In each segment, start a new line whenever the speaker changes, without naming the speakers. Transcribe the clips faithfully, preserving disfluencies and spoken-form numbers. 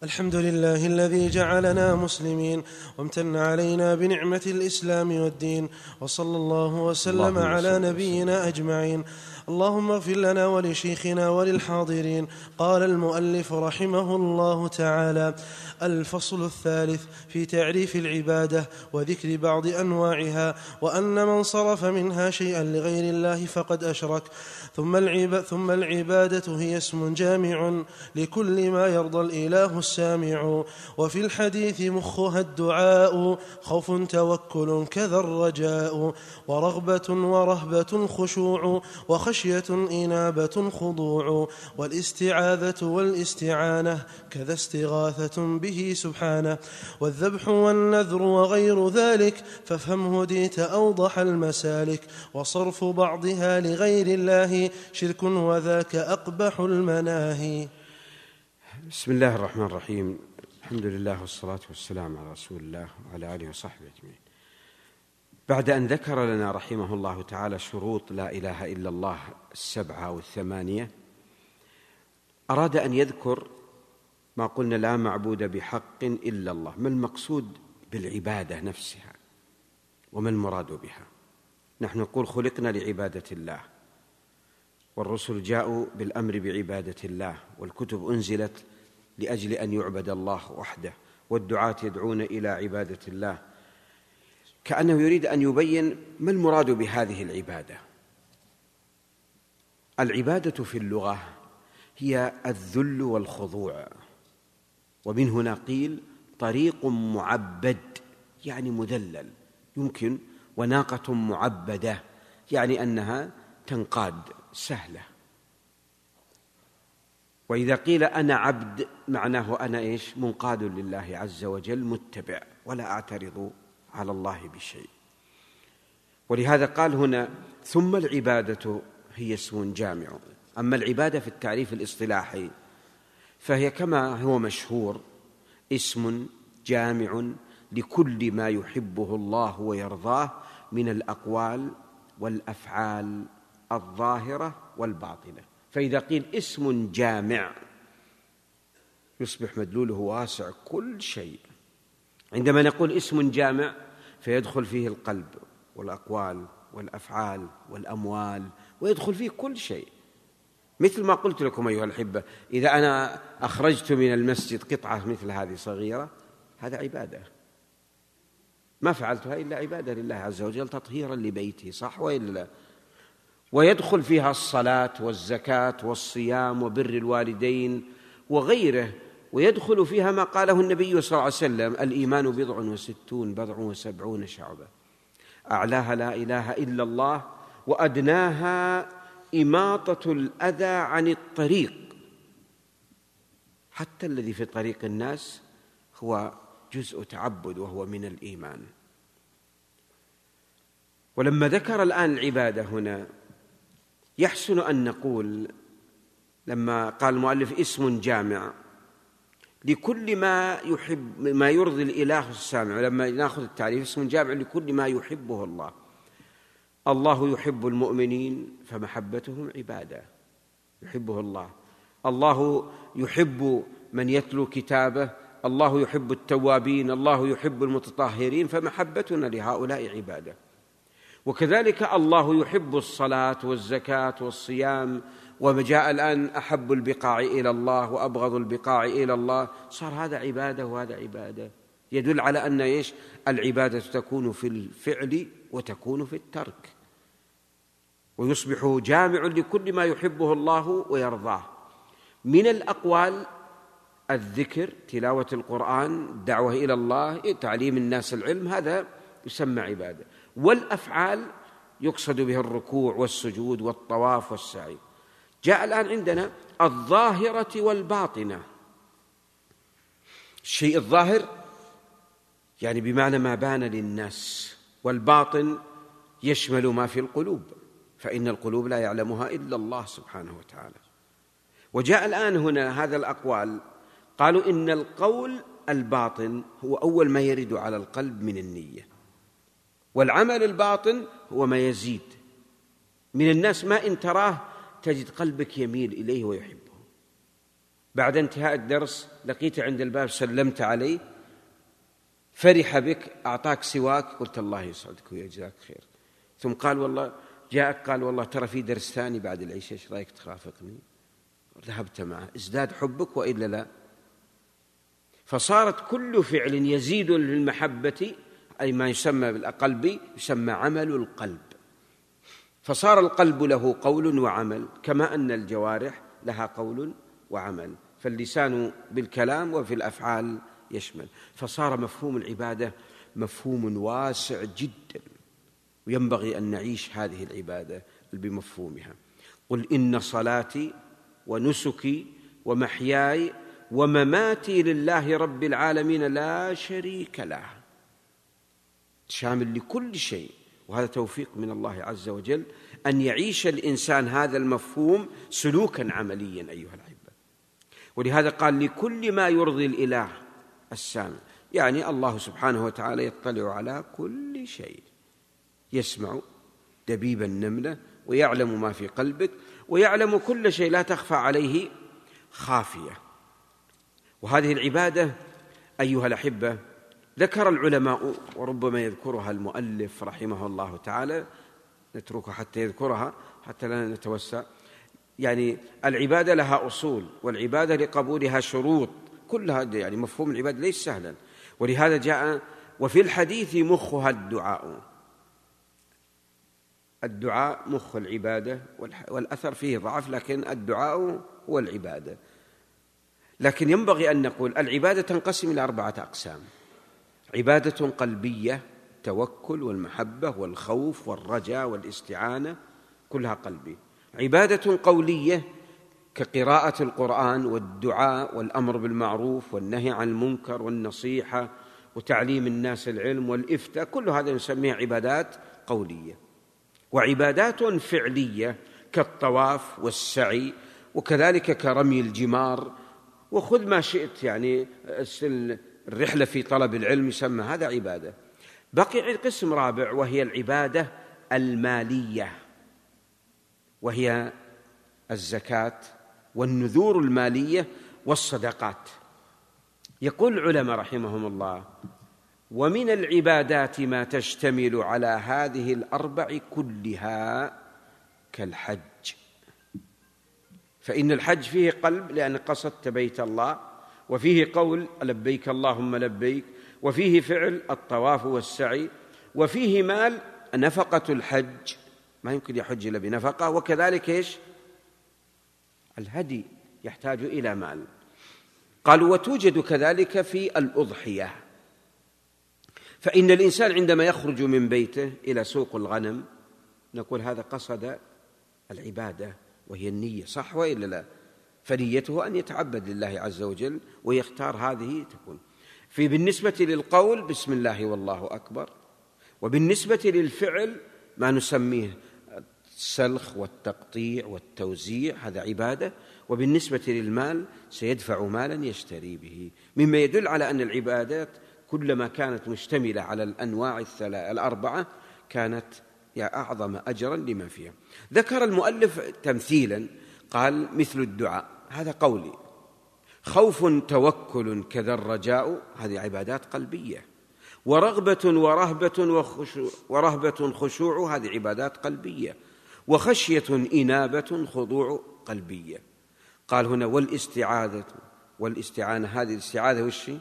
الحمد لله الذي جعلنا مسلمين وامتن علينا بنعمة الإسلام والدين، وصلى الله وسلم على نبينا أجمعين. اللهم اغفر لنا ولشيخنا وللحاضرين. قال المؤلف رحمه الله تعالى: الفصل الثالث في تعريف العبادة وذكر بعض أنواعها، وأن من صرف منها شيئا لغير الله فقد أشرك. ثم العبادة, ثم العبادة هي اسم جامع لكل ما يرضى الإله السامع، وفي الحديث مخها الدعاء، خوف توكل كذا الرجاء، ورغبة ورهبة خشوع، وخشية إنابة خضوع، والاستعاذة والاستعانة كذا استغاثة به سبحانه، والذبح والنذر وغير ذلك، فافهم هديت أوضح المسالك، وصرف بعضها لغير الله شرك وذاك أقبح المناهي.
بسم الله الرحمن الرحيم. الحمد لله والصلاة والسلام على رسول الله وعلى آله وصحبه أجمعين. بعد أن ذكر لنا رحمه الله تعالى شروط لا إله إلا الله السبعة والثمانية، أراد أن يذكر ما قلنا لا معبود بحق إلا الله. ما المقصود بالعبادة نفسها وما المراد بها؟ نحن نقول خلقنا لعبادة الله، والرسل جاءوا بالأمر بعبادة الله، والكتب أنزلت لأجل أن يعبد الله وحده، والدعاة يدعون إلى عبادة الله. كأنه يريد أن يبين ما المراد بهذه العبادة. العبادة في اللغة هي الذل والخضوع، ومن هنا قيل طريق معبد يعني مذلل، يمكن، وناقة معبدة يعني أنها تنقاد سهلة. وإذا قيل أنا عبد معناه أنا إيش؟ منقاد لله عز وجل، متبع، ولا أعترض على الله بشيء. ولهذا قال هنا ثم العبادة هي اسم جامع. أما العبادة في التعريف الاصطلاحي فهي كما هو مشهور اسم جامع لكل ما يحبه الله ويرضاه من الأقوال والأفعال الظاهرة والباطنة. فإذا قيل اسم جامع يصبح مدلوله واسع كل شيء. عندما نقول اسم جامع فيدخل فيه القلب والأقوال والأفعال والأموال، ويدخل فيه كل شيء. مثل ما قلت لكم أيها الأحبة، إذا أنا أخرجت من المسجد قطعة مثل هذه صغيرة، هذا عبادة، ما فعلتها إلا عبادة لله عز وجل تطهيرا لبيته، صح وإلا لا؟ ويدخل فيها الصلاة والزكاة والصيام وبر الوالدين وغيره، ويدخل فيها ما قاله النبي صلى الله عليه وسلم: الإيمان بضع وستون بضع وسبعون شعبة، أعلاها لا إله إلا الله، وأدناها إماطة الأذى عن الطريق. حتى الذي في طريق الناس هو جزء تعبد وهو من الإيمان. ولما ذكر الآن العبادة هنا يحسن أن نقول، لما قال المؤلف اسم جامع لكل ما يحب ما يرضي الإله السامع، لما نأخذ التعريف اسم جامع لكل ما يحبه الله. الله يحب المؤمنين فمحبتهم عبادة، يحبه الله. الله يحب من يتلو كتابه، الله يحب التوابين، الله يحب المتطهرين، فمحبتنا لهؤلاء عبادة. وكذلك الله يحب الصلاة والزكاة والصيام، وجاء الآن أحب البقاع إلى الله وأبغض البقاع إلى الله، صار هذا عبادة وهذا عبادة. يدل على أن إيش؟ العبادة تكون في الفعل وتكون في الترك، ويصبح جامع لكل ما يحبه الله ويرضاه. من الأقوال الذكر، تلاوة القرآن، الدعوة إلى الله، تعليم الناس العلم، هذا يسمى عبادة. والأفعال يقصد به الركوع والسجود والطواف والسعي. جاء الآن عندنا الظاهرة والباطنة. الشيء الظاهر يعني بمعنى ما بان للناس، والباطن يشمل ما في القلوب، فإن القلوب لا يعلمها إلا الله سبحانه وتعالى. وجاء الآن هنا هذا الأقوال، قالوا إن القول الباطن هو أول ما يرد على القلب من النية، والعمل الباطن هو ما يزيد. من الناس ما إن تراه تجد قلبك يميل إليه ويحبه، بعد انتهاء الدرس لقيته عند الباب، سلمت عليه، فرح بك، أعطاك سواك، قلت الله يسعدك ويجزاك خير. ثم قال والله جاءك قال والله ترى في درس ثاني بعد العشاء، ايش رايك ترافقني؟ ذهبت معه، ازداد حبك وإلا لا. فصارت كل فعل يزيد للمحبة، أي ما يسمى بالقلب، يسمى عمل القلب. فصار القلب له قول وعمل، كما أن الجوارح لها قول وعمل، فاللسان بالكلام وفي الأفعال يشمل. فصار مفهوم العبادة مفهوم واسع جدا، وينبغي أن نعيش هذه العبادة بمفهومها. قل إن صلاتي ونسكي ومحياي ومماتي لله رب العالمين لا شريك له، شامل لكل شيء. وهذا توفيق من الله عز وجل أن يعيش الإنسان هذا المفهوم سلوكا عمليا أيها الأحبة. ولهذا قال لكل ما يرضي الإله السامع، يعني الله سبحانه وتعالى يطلع على كل شيء، يسمع دبيب النملة ويعلم ما في قلبك ويعلم كل شيء، لا تخفى عليه خافية. وهذه العبادة أيها الأحبة ذكر العلماء، وربما يذكرها المؤلف رحمه الله تعالى، نتركها حتى يذكرها حتى لا نتوسع. يعني العبادة لها أصول، والعبادة لقبولها شروط، كلها يعني مفهوم العبادة ليس سهلا. ولهذا جاء وفي الحديث مخها الدعاء، الدعاء مخ العبادة، والأثر فيه ضعف، لكن الدعاء هو العبادة. لكن ينبغي أن نقول العبادة تنقسم إلى أربعة أقسام: عبادة قلبية، توكل والمحبة والخوف والرجاء والاستعانة، كلها قلبي. عبادة قولية كقراءة القرآن والدعاء والأمر بالمعروف والنهي عن المنكر والنصيحة وتعليم الناس العلم والإفتاء، كل هذا نسميها عبادات قولية. وعبادات فعلية كالطواف والسعي، وكذلك كرمي الجمار، وخذ ما شئت، يعني الرحلة في طلب العلم يسمى هذا عبادة. بقي قسم رابع وهي العبادة المالية، وهي الزكاة والنذور المالية والصدقات. يقول العلماء رحمهم الله: ومن العبادات ما تشتمل على هذه الأربع كلها كالحج، فإن الحج فيه قلب لأن قصدت بيت الله، وفيه قول لبيك اللهم لبيك، وفيه فعل الطواف والسعي، وفيه مال نفقة الحج، ما يمكن يحج إلا بنفقة، وكذلك إيش؟ الهدي يحتاج إلى مال. قالوا وتوجد كذلك في الأضحية، فإن الإنسان عندما يخرج من بيته إلى سوق الغنم نقول هذا قصد العبادة وهي النية، صح وإلا لا؟ فنيته أن يتعبد لله عز وجل ويختار هذه تكون. في بالنسبة للقول بسم الله والله أكبر، وبالنسبة للفعل ما نسميه السلخ والتقطيع والتوزيع، هذا عبادة. وبالنسبة للمال سيدفع مالا يشتري به، مما يدل على أن العبادات كلما كانت مشتملة على الأنواع الأربعة كانت أعظم أجرا لما فيها. ذكر المؤلف تمثيلا، قال مثل الدعاء، هذا قولي. خوف توكل كذا الرجاء، هذه عبادات قلبية. ورغبة ورهبة وخشوع, ورهبة خشوع، هذه عبادات قلبية. وخشية إنابة خضوع قلبية. قال هنا والاستعاذة والاستعانة، هذه الاستعاذة وشي؟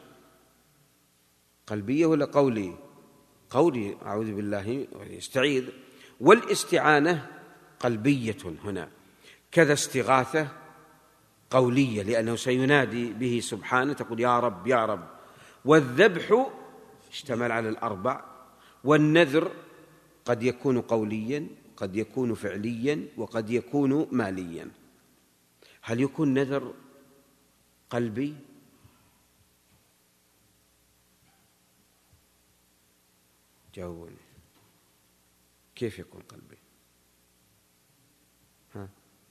قلبية ولا قولي؟ قولي، أعوذ بالله يستعيذ. والاستعانة قلبية هنا، كذا استغاثة قولية لأنه سينادي به سبحانه، تقول يا رب يا رب. والذبح اشتمل على الأربع. والنذر قد يكون قوليا، قد يكون فعليا، وقد يكون ماليا. هل يكون نذر قلبي؟ جاوبوني، كيف يكون قلبي؟ ها؟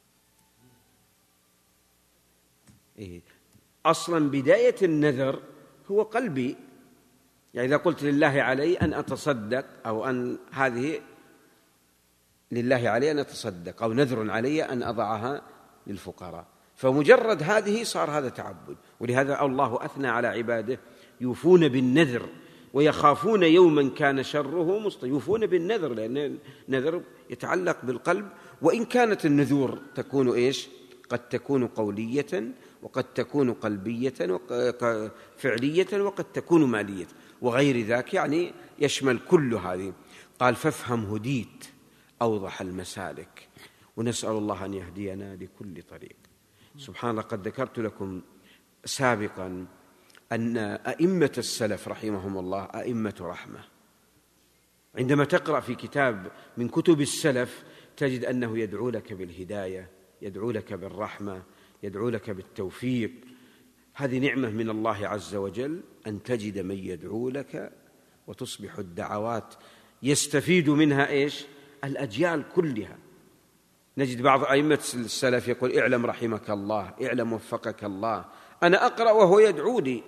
إيه؟ أصلا بداية النذر هو قلبي، يعني إذا قلت لله علي أن أتصدق، أو أن هذه لله علي أن أتصدق، أو نذر علي أن أضعها للفقراء، فمجرد هذه صار هذا تعبد. ولهذا الله أثنى على عباده يوفون بالنذر ويخافون يوما كان شره مستطير. يوفون بالنذر لأن النذر يتعلق بالقلب، وإن كانت النذور تكون إيش؟ قد تكون قولية وقد تكون قلبية فعلية وقد تكون مالية وغير ذاك، يعني يشمل كل هذه. قال فافهم هديت أوضح المسالك، ونسأل الله أن يهدينا لكل طريق. سبحان الله، قد ذكرت لكم سابقا أن أئمة السلف رحمهم الله أئمة رحمة. عندما تقرأ في كتاب من كتب السلف تجد أنه يدعو لك بالهداية، يدعو لك بالرحمة، يدعو لك بالتوفيق. هذه نعمة من الله عز وجل أن تجد من يدعو لك، وتصبح الدعوات يستفيد منها إيش؟ الأجيال كلها. نجد بعض أئمة السلف يقول اعلم رحمك الله، اعلم وفقك الله، أنا أقرأ وهو يدعو لي.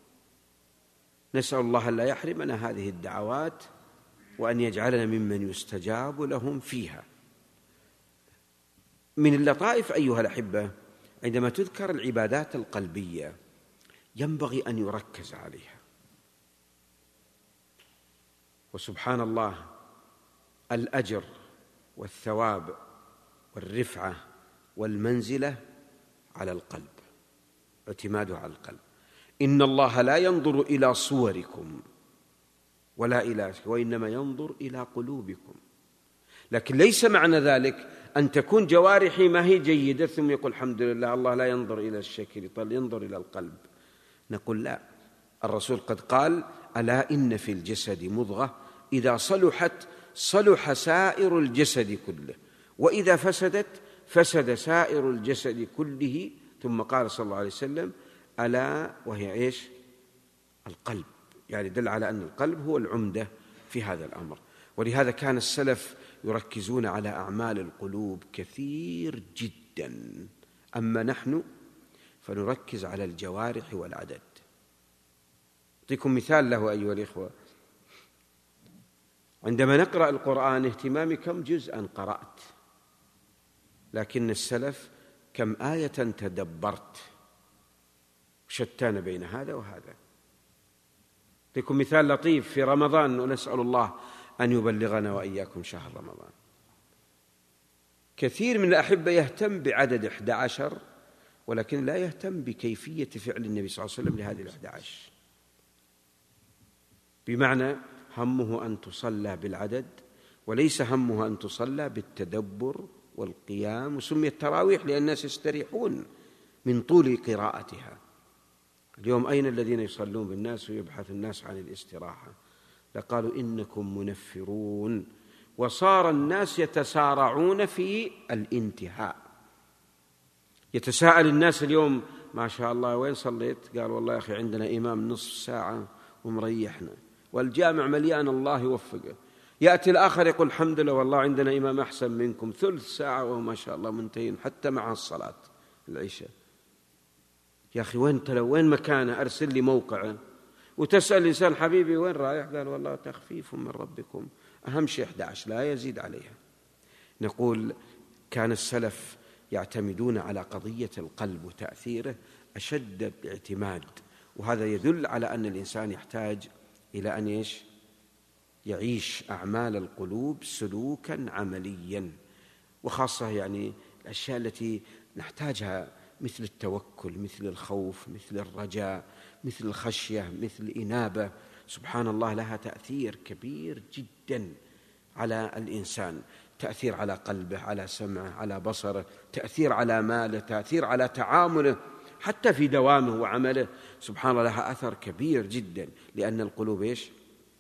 نسأل الله لا يحرمنا هذه الدعوات، وأن يجعلنا ممن يستجاب لهم فيها. من اللطائف أيها الأحبة عندما تذكر العبادات القلبية ينبغي أن يركز عليها. وسبحان الله، الأجر والثواب والرفعة والمنزلة على القلب، اعتماده على القلب. إن الله لا ينظر إلى صوركم ولا إلى وإنما ينظر إلى قلوبكم. لكن ليس معنى ذلك أن تكون جوارحي ما هي جيدة ثم يقول الحمد لله الله لا ينظر إلى الشكل، بل ينظر إلى القلب. نقول لا، الرسول قد قال ألا إن في الجسد مضغة إذا صلحت صلح سائر الجسد كله، وإذا فسدت فسد سائر الجسد كله. ثم قال صلى الله عليه وسلم ألا وهي إيش؟ القلب. يعني دل على أن القلب هو العمدة في هذا الأمر. ولهذا كان السلف يركزون على أعمال القلوب كثير جدا، أما نحن فنركز على الجوارح والعدد. أعطيكم مثال له أيها الإخوة. عندما نقرأ القرآن اهتمامي كم جزءا قرأت، لكن السلف كم آية تدبرت، شتان بين هذا وهذا. أعطيكم مثال لطيف في رمضان، ونسأل الله أن يبلغنا وإياكم شهر رمضان. كثير من الأحبة يهتم بعدد إحدى عشر، ولكن لا يهتم بكيفية فعل النبي صلى الله عليه وسلم لهذه الإحدى عشر. بمعنى همه أن تصلى بالعدد، وليس همه أن تصلى بالتدبر والقيام. وسميت التراويح لأن الناس يستريحون من طول قراءتها. اليوم أين الذين يصلون بالناس ويبحث الناس عن الاستراحة؟ لقالوا إنكم منفرون، وصار الناس يتسارعون في الانتهاء. يتساءل الناس اليوم ما شاء الله وين صليت؟ قال والله يا أخي عندنا إمام نصف ساعة ومريحنا، والجامع مليان الله يوفقه. يأتي الآخر يقول الحمد لله والله عندنا إمام أحسن منكم، ثلث ساعة وهو ما شاء الله منتهين حتى مع الصلاة العشاء. يا أخي وين تلو وين مكانه؟ أرسل لي موقعه. وتسأل الإنسان حبيبي وين رايح؟ قال والله تخفيف من ربكم، أهم شيء إحدى عشر لا يزيد عليها. نقول كان السلف يعتمدون على قضية القلب وتأثيره أشد الاعتماد، وهذا يدل على أن الإنسان يحتاج إلى أن إيش؟ يعيش أعمال القلوب سلوكا عمليا، وخاصة يعني الأشياء التي نحتاجها مثل التوكل، مثل الخوف، مثل الرجاء، مثل الخشية، مثل الإنابة. سبحان الله لها تأثير كبير جدا على الإنسان، تأثير على قلبه، على سمعه، على بصره، تأثير على ماله، تأثير على تعامله، حتى في دوامه وعمله. سبحان الله لها أثر كبير جدا، لأن القلوب إيش؟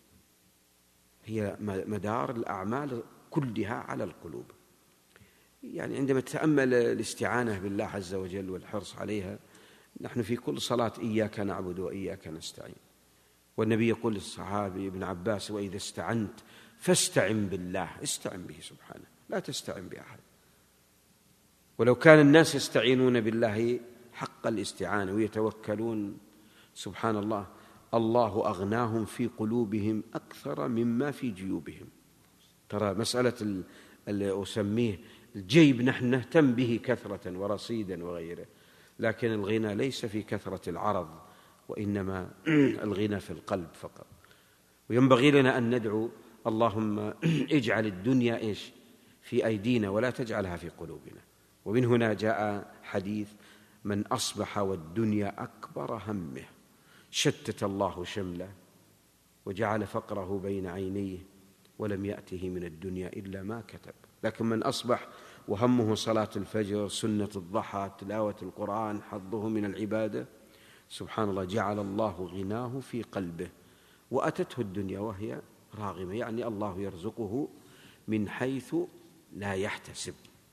هي مدار الأعمال كلها على القلوب. يعني عندما تتأمل الاستعانة بالله عز وجل والحرص عليها، نحن في كل صلاة إياك نعبد وإياك نستعين، والنبي يقول للصحابي ابن عباس وإذا استعنت فاستعن بالله، استعن به سبحانه، لا تستعن بأحد. ولو كان الناس يستعينون بالله حق الاستعانة ويتوكلون، سبحان الله، الله أغناهم في قلوبهم أكثر مما في جيوبهم. ترى مسألة اللي أسميه الجيب نحن نهتم به كثرة ورصيدا وغيره، لكن الغنى ليس في كثرة العرض، وإنما الغنى في القلب فقط. وينبغي لنا أن ندعو اللهم اجعل الدنيا إيش في أيدينا ولا تجعلها في قلوبنا. ومن هنا جاء حديث: من أصبح والدنيا أكبر همه شتت الله شمله وجعل فقره بين عينيه ولم يأته من الدنيا إلا ما كتب. لكن من أصبح وهمه صلاة الفجر، سنة الضحى، تلاوة القرآن، حظه من العبادة، سبحان الله، جعل الله غناه في قلبه وأتته الدنيا وهي راغمة، يعني الله يرزقه من حيث لا يحتسب.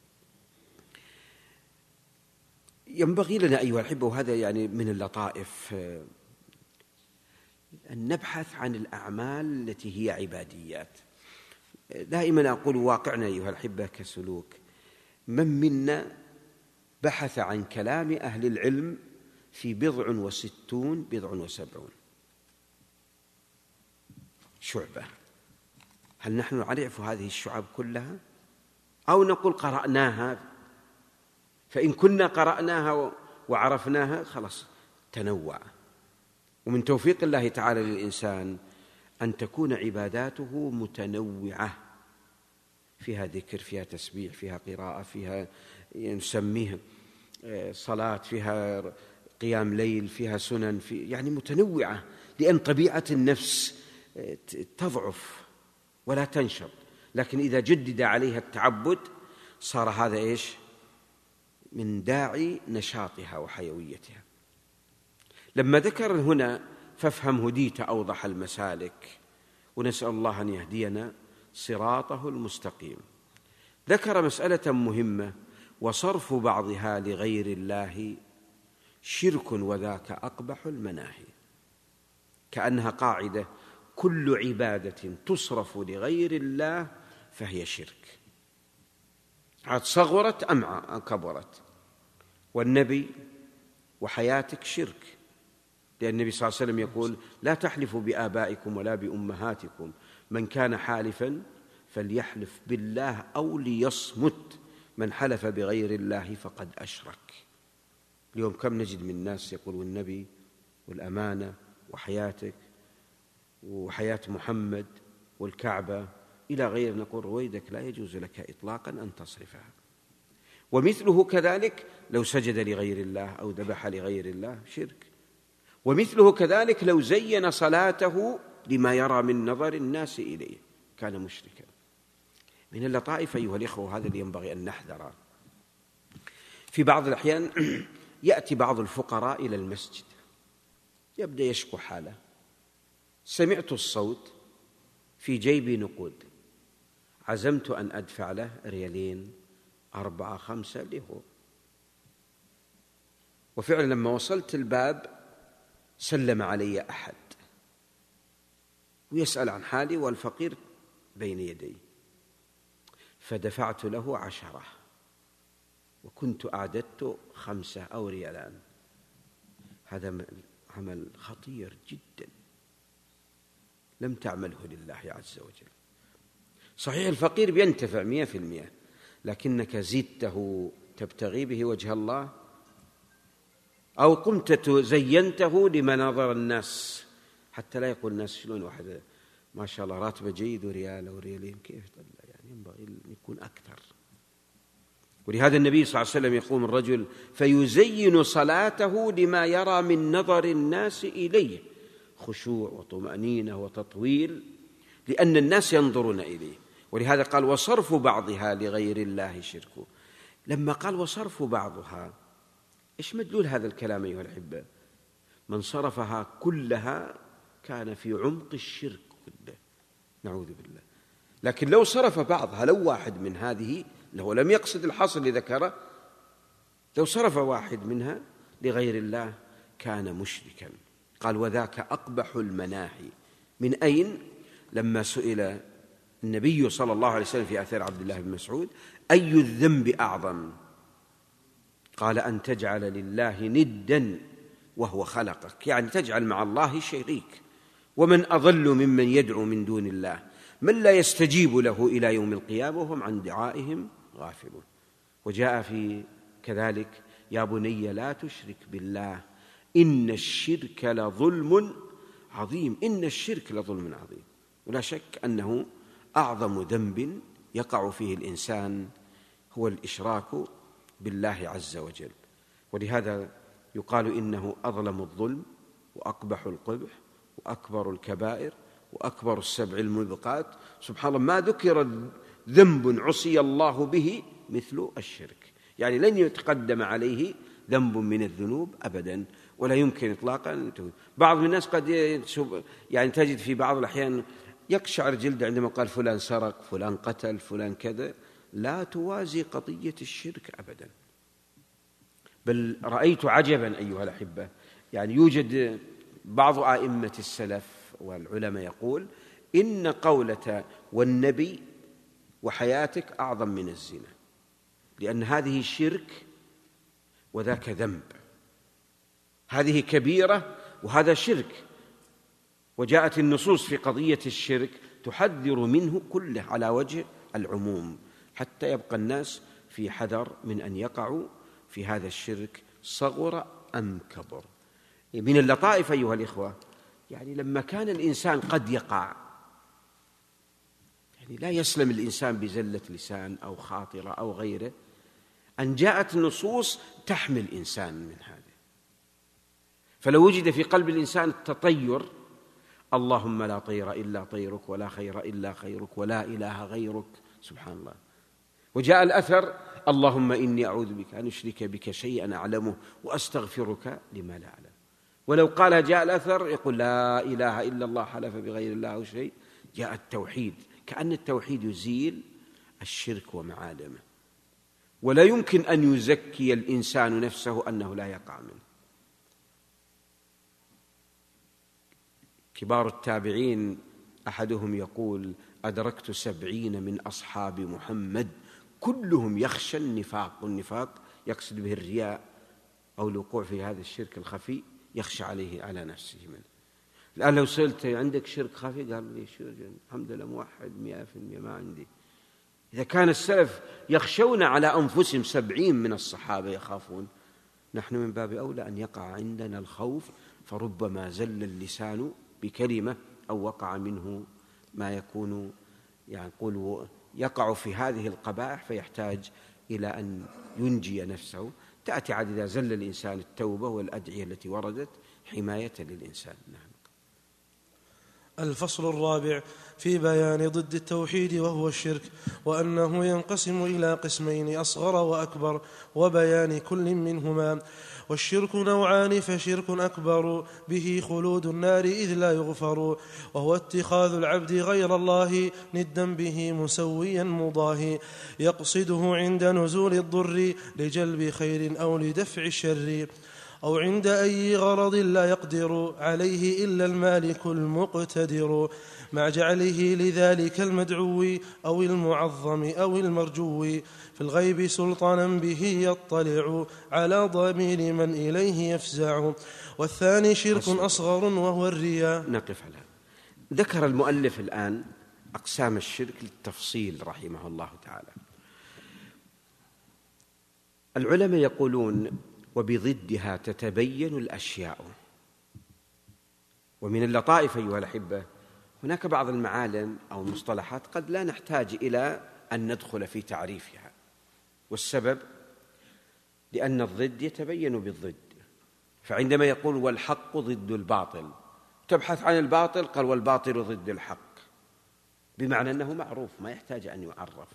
ينبغي لنا أيها الأحبة، وهذا يعني من اللطائف، أن نبحث عن الأعمال التي هي عباديات. دائما أقول واقعنا أيها الأحبة كسلوك، من منا بحث عن كلام أهل العلم في بضع وستون بضع وسبعون شعبة؟ هل نحن نعرف هذه الشعب كلها أو نقول قرأناها؟ فإن كنا قرأناها وعرفناها خلاص تنوع. ومن توفيق الله تعالى للإنسان أن تكون عباداته متنوعة، فيها ذكر، فيها تسبيح، فيها قراءة، فيها نسميها صلاة، فيها قيام ليل، فيها سنن، في يعني متنوعة، لأن طبيعة النفس تضعف ولا تنشط. لكن إذا جدد عليها التعبد صار هذا إيش من داعي نشاطها وحيويتها. لما ذكر هنا فافهم هديت أوضح المسالك، ونسأل الله أن يهدينا صراطه المستقيم، ذكر مسألة مهمة: وصرف بعضها لغير الله شرك وذاك أقبح المناهي. كأنها قاعدة: كل عبادة تصرف لغير الله فهي شرك، عاد صغرت أم كبرت. والنبي وحياتك شرك، لأن النبي صلى الله عليه وسلم يقول: لا تحلفوا بآبائكم ولا بأمهاتكم، من كان حالفا فليحلف بالله أو ليصمت، من حلف بغير الله فقد أشرك. اليوم كم نجد من الناس يقول والنبي والأمانة وحياتك وحياة محمد والكعبة إلى غير، نقول رويدك لا يجوز لك إطلاقا أن تصرفها. ومثله كذلك لو سجد لغير الله أو ذبح لغير الله شرك. ومثله كذلك لو زين صلاته لما يرى من نظر الناس إليه كان مشركا. من اللطائف أيها الإخوة، هذا اللي ينبغي أن نحذره. في بعض الأحيان يأتي بعض الفقراء إلى المسجد، يبدأ يشكو حاله: سمعت الصوت، في جيبي نقود، عزمت أن أدفع له ريالين أربعة خمسة له. وفعلا لما وصلت الباب سلم علي أحد ويسأل عن حالي والفقير بين يدي، فدفعت له عشرة وكنت أعددت خمسة أو ريالان. هذا عمل خطير جدا لم تعمله لله عز وجل. صحيح الفقير بينتفع مئة في المئة، لكنك زدته تبتغي به وجه الله، أو قمت زينته لمناظر الناس حتى لا يقول الناس شلون واحد ما شاء الله راتبه جيد وريال أو ريالين كيف طلع، يعني ينبغي أن يكون أكثر. ولهذا النبي صلى الله عليه وسلم يقوم الرجل فيزين صلاته لما يرى من نظر الناس إليه، خشوع وطمأنينة وتطويل، لأن الناس ينظرون إليه. ولهذا قال: وصرف بعضها لغير الله شرك. لما قال وصرف بعضها، إيش مدلول هذا الكلام أيها الأحبة؟ من صرفها كلها كان في عمق الشرك كله، نعوذ بالله. لكن لو صرف بعضها، لو واحد من هذه، لو لم يقصد الحصر اللي ذكره، لو صرف واحد منها لغير الله كان مشركا. قال: وذاك أقبح المناهي. من أين؟ لما سئل النبي صلى الله عليه وسلم في آثار عبد الله بن مسعود: أي الذنب أعظم؟ قال: أن تجعل لله ندا وهو خلقك، يعني تجعل مع الله شريك. ومن أضل ممن يدعو من دون الله من لا يستجيب له إلى يوم القيامة وهم عن دعائهم غافلون. وجاء في كذلك يا بني لا تشرك بالله إن الشرك لظلم عظيم. إن الشرك لظلم عظيم، ولا شك أنه أعظم ذنب يقع فيه الإنسان هو الإشراك بالله عز وجل. ولهذا يقال إنه أظلم الظلم وأقبح القبح وأكبر الكبائر وأكبر السبع الموبقات. سبحان الله، ما ذكر ذنب عصي الله به مثل الشرك، يعني لن يتقدم عليه ذنب من الذنوب أبدا، ولا يمكن إطلاقا. بعض الناس قد يعني تجد في بعض الأحيان يقشعر جلد عندما قال فلان سرق، فلان قتل، فلان كذا. لا توازي قضية الشرك أبدا. بل رأيت عجبا أيها الأحبة، يعني يوجد بعض آئمة السلف والعلماء يقول إن قولة والنبي وحياتك أعظم من الزنا، لأن هذه شرك وذاك ذنب، هذه كبيرة وهذا شرك. وجاءت النصوص في قضية الشرك تحذر منه كله على وجه العموم، حتى يبقى الناس في حذر من أن يقعوا في هذا الشرك صغر أم كبر. من اللطائف أيها الإخوة، يعني لما كان الإنسان قد يقع، يعني لا يسلم الإنسان بزلة لسان أو خاطرة أو غيره، أن جاءت نصوص تحمي الإنسان من هذا. فلو وجد في قلب الإنسان التطير، اللهم لا طير إلا طيرك ولا خير إلا خيرك ولا إله غيرك، سبحان الله. وجاء الأثر اللهم إني أعوذ بك أن أشرك بك شيئا أعلمه وأستغفرك لما لا أعلم. ولو قال جاء الأثر يقول لا إله إلا الله حلف بغير الله أو شيء. جاء التوحيد، كأن التوحيد يزيل الشرك ومعالمه، ولا يمكن أن يزكي الإنسان نفسه أنه لا يقع منه. كبار التابعين أحدهم يقول أدركت سبعين من أصحاب محمد كلهم يخشى النفاق، والنفاق يقصد به الرياء أو الوقوع في هذا الشرك الخفي، يخشى عليه على نفسه منه. الآن لو سألت عندك شرك خفي قال لي شو، الحمد لله موحد مئة في المئة ما عندي. إذا كان السلف يخشون على أنفسهم، سبعين من الصحابة يخافون، نحن من باب أولى أن يقع عندنا الخوف، فربما زل اللسان بكلمة أو وقع منه ما يكون يعني يقول يقع في هذه القبائح فيحتاج إلى أن ينجي نفسه. تأتي عاد إذا زل الإنسان التوبة والأدعية التي وردت حماية للإنسان. نعم.
الفصل الرابع في بيان ضد التوحيد وهو الشرك، وأنه ينقسم إلى قسمين أصغر وأكبر، وبيان كل منهما. والشرك نوعان، فشرك أكبر به خلود النار إذ لا يغفر، وهو اتخاذ العبد غير الله ندا به مسويا مضاهي، يقصده عند نزول الضر لجلب خير أو لدفع الشر، أو عند أي غرض لا يقدر عليه إلا المالك المقتدر، مع جعله لذلك المدعو أو المعظم أو المرجو في الغيب سلطانا به يطلع على ضمير من إليه يفزع. والثاني شرك أصغر وهو الرياء.
نقف على هذا. ذكر المؤلف الآن أقسام الشرك للتفصيل رحمه الله تعالى. العلماء يقولون وبضدها تتبين الأشياء. ومن اللطائف أيها الأحبة، هناك بعض المعالم أو المصطلحات قد لا نحتاج إلى أن ندخل في تعريفها، والسبب لأن الضد يتبين بالضد. فعندما يقول والحق ضد الباطل، تبحث عن الباطل، قال والباطل ضد الحق، بمعنى أنه معروف ما يحتاج أن يعرف.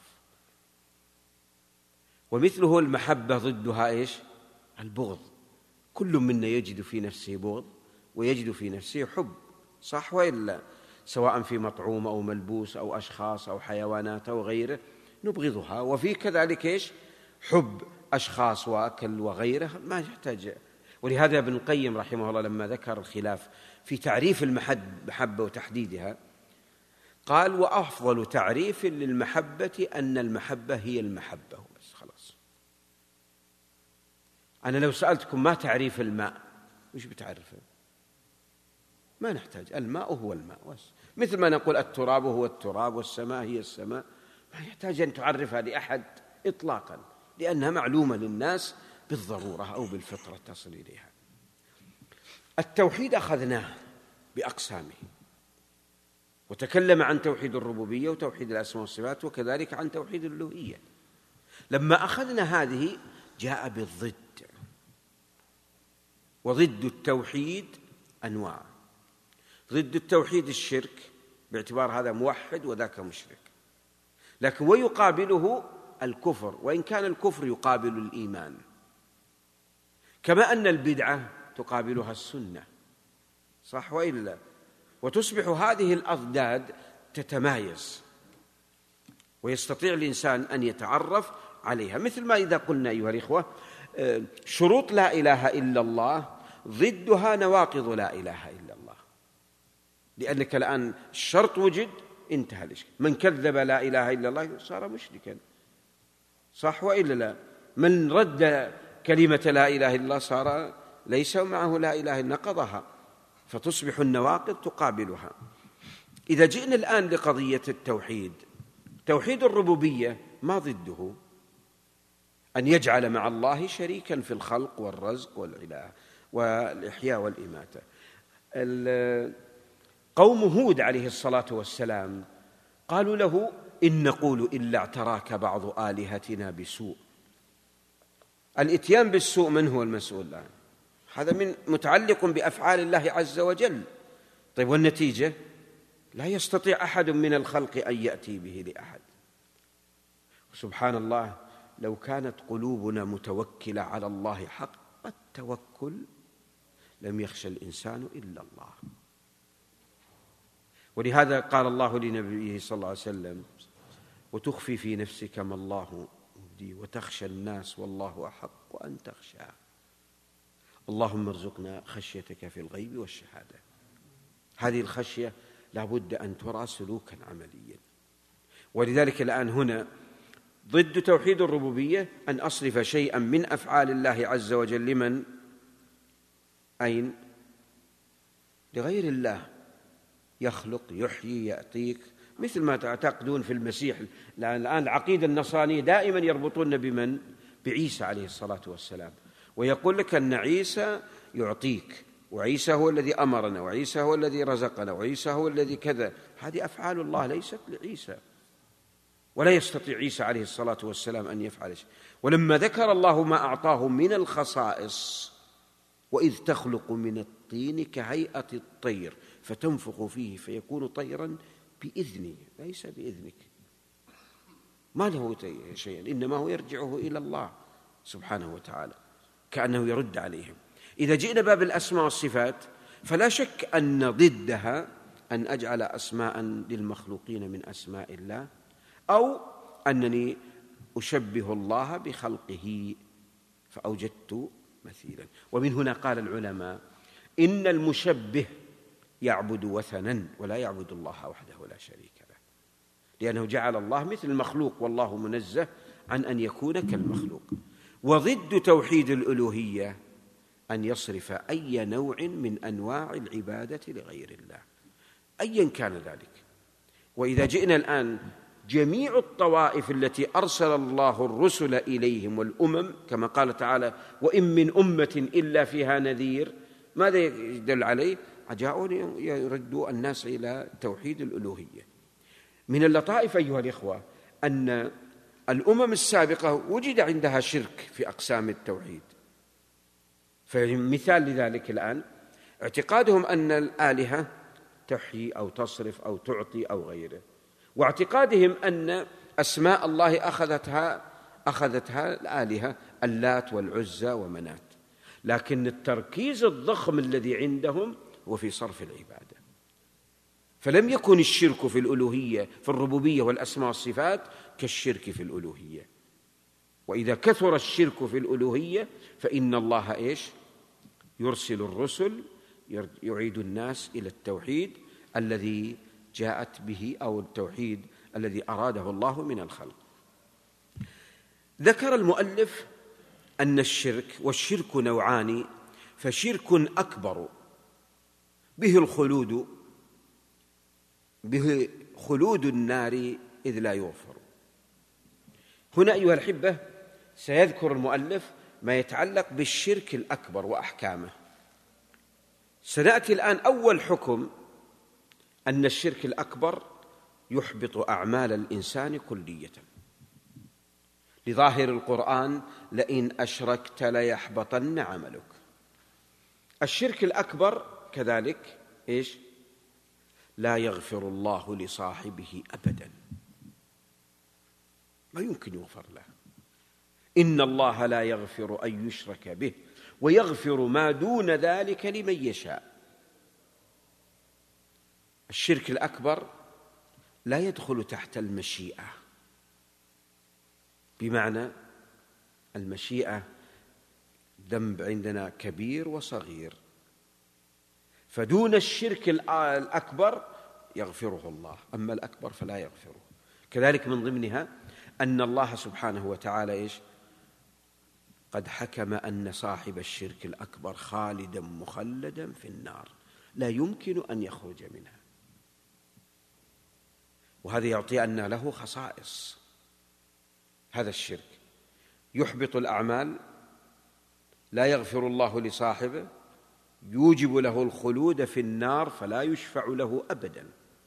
ومثله المحبة ضدها إيش؟ البغض. كل منا يجد في نفسه بغض ويجد في نفسه حب، صح وإلا؟ سواء في مطعوم أو ملبوس أو أشخاص أو حيوانات أو غيره نبغضها، وفي كذلك إيش؟ حب أشخاص وأكل وغيره ما يحتاج. ولهذا ابن القيم رحمه الله لما ذكر الخلاف في تعريف المحبة وتحديدها قال وأفضل تعريف للمحبة أن المحبة هي المحبة، بس خلاص. أنا لو سألتكم ما تعريف الماء وش بتعرفه؟ ما نحتاج، الماء هو الماء بس. مثل ما نقول التراب هو التراب والسماء هي السماء، ما يحتاج أن تعرفها لأحد إطلاقا، لأنها معلومة للناس بالضرورة أو بالفطرة تصل إليها. التوحيد أخذناه بأقسامه، وتكلم عن توحيد الربوبية وتوحيد الأسماء والصفات وكذلك عن توحيد الألوهية. لما أخذنا هذه جاء بالضد، وضد التوحيد أنواع. ضد التوحيد الشرك باعتبار هذا موحد وذاك مشرك، لكن ويقابله الكفر، وإن كان الكفر يقابل الإيمان، كما أن البدعة تقابلها السنة، صح وإلا؟ وتصبح هذه الأضداد تتمايز، ويستطيع الإنسان أن يتعرف عليها. مثل ما إذا قلنا أيها الإخوة شروط لا إله إلا الله ضدها نواقض لا إله إلا الله، لأنك الآن الشرط وجد انتهى الإشكال. من كذب لا إله إلا الله صار مشركا، صح وإلا لا؟ من رد كلمة لا إله إلا الله صار ليس معه لا إله إلا نقضها، فتصبح النواقض تقابلها. إذا جئنا الآن لقضية التوحيد، توحيد الربوبية ما ضده؟ أن يجعل مع الله شريكا في الخلق والرزق والعلاج والإحياء والإماتة. قوم هود عليه الصلاة والسلام قالوا له إن نقول إلا اعتراك بعض آلهتنا بسوء. الإتيان بالسوء من هو المسؤول الآن؟ هذا من متعلق بأفعال الله عز وجل. طيب والنتيجة؟ لا يستطيع أحد من الخلق أن يأتي به لأحد. سبحان الله، لو كانت قلوبنا متوكلة على الله حق التوكل لم يخشى الإنسان إلا الله. ولهذا قال الله لنبيه صلى الله عليه وسلم وتخفي في نفسك ما الله مبدي وتخشى الناس والله أحق أن تخشى. اللهم ارزقنا خشيتك في الغيب والشهادة. هذه الخشية لا بد أن ترى سلوكا عمليا. ولذلك الآن هنا ضد توحيد الربوبية أن أصرف شيئا من أفعال الله عز وجل لمن؟ أين؟ لغير الله، يخلق يحيي يعطيك، مثل ما تعتقدون في المسيح. الآن العقيدة النصرانية دائما يربطون بمن؟ بعيسى عليه الصلاة والسلام، ويقول لك أن عيسى يعطيك، وعيسى هو الذي أمرنا، وعيسى هو الذي رزقنا، وعيسى هو الذي كذا. هذه أفعال الله ليست لعيسى، ولا يستطيع عيسى عليه الصلاة والسلام أن يفعل شيء. ولما ذكر الله ما أعطاه من الخصائص وإذ تخلق من الطين كهيئة الطير فتنفخ فيه فيكون طيرا بإذني، ليس بإذنك، ما له شيء، إنما هو يرجعه إلى الله سبحانه وتعالى، كأنه يرد عليهم. إذا جئنا باب الأسماء والصفات فلا شك أن ضدها أن أجعل أسماء للمخلوقين من أسماء الله، أو أنني أشبه الله بخلقه فأوجدت مثيلا. ومن هنا قال العلماء إن المشبه يعبد وثنا ولا يعبد الله وحده ولا شريك له، لأنه جعل الله مثل المخلوق والله منزه عن أن يكون كالمخلوق. وضد توحيد الألوهية أن يصرف أي نوع من أنواع العبادة لغير الله أيا كان ذلك. وإذا جئنا الآن جميع الطوائف التي أرسل الله الرسل إليهم والأمم، كما قال تعالى وإن من أمة إلا فيها نذير، ماذا يدل عليه؟ جاءوا يردوا الناس إلى توحيد الألوهية. من اللطائف أيها الإخوة أن الأمم السابقة وجد عندها شرك في أقسام التوحيد. فمثال لذلك الآن اعتقادهم أن الآلهة تحيي أو تصرف أو تعطي أو غيره، واعتقادهم أن أسماء الله أخذتها أخذتها الآلهة اللات والعزى ومنات، لكن التركيز الضخم الذي عندهم هو في صرف العبادة. فلم يكن الشرك في الألوهية في الربوبية والأسماء والصفات كالشرك في الألوهية. وإذا كثر الشرك في الألوهية فإن الله إيش؟ يرسل الرسل يعيد الناس إلى التوحيد الذي جاءت به، أو التوحيد الذي أراده الله من الخلق. ذكر المؤلف أن الشرك والشرك نوعان، فشرك أكبر به الخلود به خلود النار إذ لا يغفر. هنا أيها الأحبة سيذكر المؤلف ما يتعلق بالشرك الأكبر وأحكامه. سنأتي الآن أول حكم، أن الشرك الأكبر يحبط أعمال الإنسان كلية، لظاهر القرآن: لئن أشركت ليحبطن عملك. الشرك الأكبر كذلك إيش؟ لا يغفر الله لصاحبه أبدا، ما يمكن يغفر له. إن الله لا يغفر أن يشرك به ويغفر ما دون ذلك لمن يشاء. الشرك الأكبر لا يدخل تحت المشيئة، بمعنى المشيئة ذنب عندنا كبير وصغير، فدون الشرك الأكبر يغفره الله، أما الأكبر فلا يغفره. كذلك من ضمنها أن الله سبحانه وتعالى إيش؟ قد حكم أن صاحب الشرك الأكبر خالدا مخلدا في النار، لا يمكن أن يخرج منها. وهذا يعطي أن له خصائص. هذا الشرك يحبط الأعمال، لا يغفر الله لصاحبه، يوجب له الخلود في النار فلا يشفع له أبدا.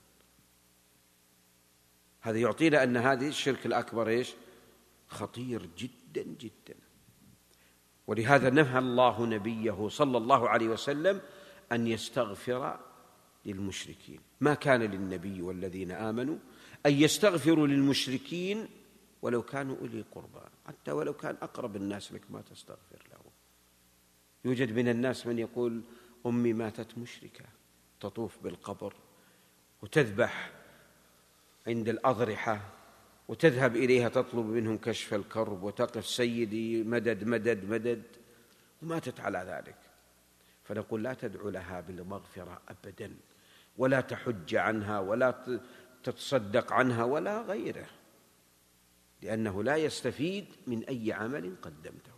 هذا يعطينا أن هذه الشرك الأكبر إيش؟ خطير جدا جدا. ولهذا نهى الله نبيه صلى الله عليه وسلم أن يستغفر للمشركين. ما كان للنبي والذين آمنوا أن يستغفروا للمشركين ولو كانوا أولي قربى، حتى ولو كان أقرب الناس لك ما تستغفر له. يوجد من الناس من يقول: أمي ماتت مشركة، تطوف بالقبر وتذبح عند الأضرحة وتذهب إليها تطلب منهم كشف الكرب وتقف: سيدي مدد مدد مدد، وماتت على ذلك. فنقول: لا تدعو لها بالمغفرة أبدا، ولا تحج عنها، ولا تتصدق عنها، ولا غيره، لأنه لا يستفيد من أي عمل قدمته.